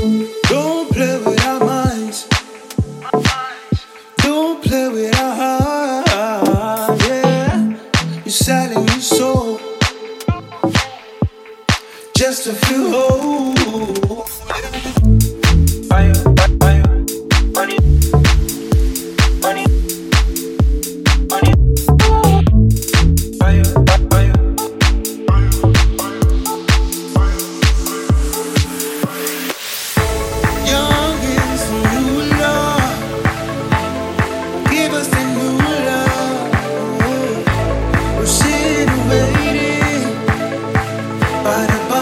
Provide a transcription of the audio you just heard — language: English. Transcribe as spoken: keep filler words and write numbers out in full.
Don't play with our minds. Don't play with our hearts. Yeah, you're selling your soul just to feel whole. Fire, fire, money, money, money. Fire, fire. Young is the new love. Give us the new love. We're sitting waiting by the